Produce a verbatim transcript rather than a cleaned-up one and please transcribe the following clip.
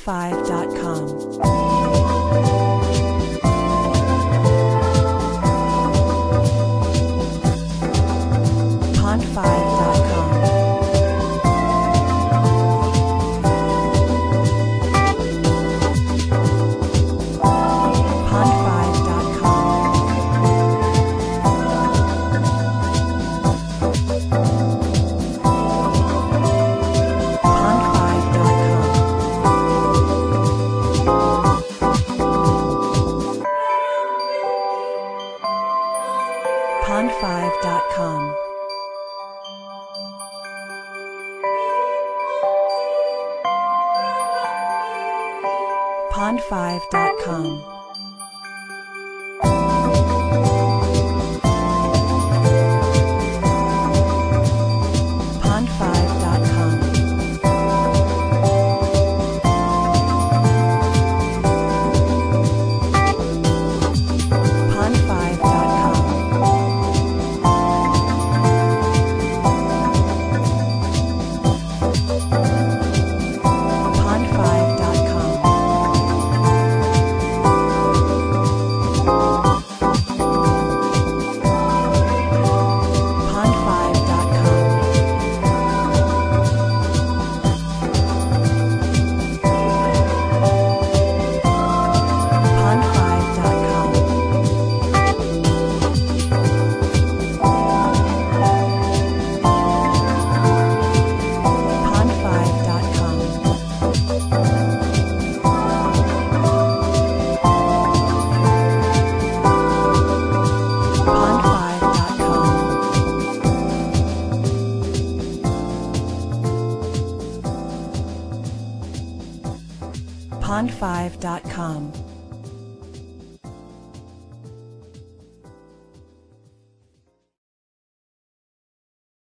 Pond5 dot com. Pond five dot com. Pond five dot com. Pond five dot com. Pond five dot com. Pond five dot com. Pond five dot com. Pond five dot com. Pond five dot com. Pond five dot com. Pond five dot com. Pond five dot com. Pond five dot com. Pond five dot com.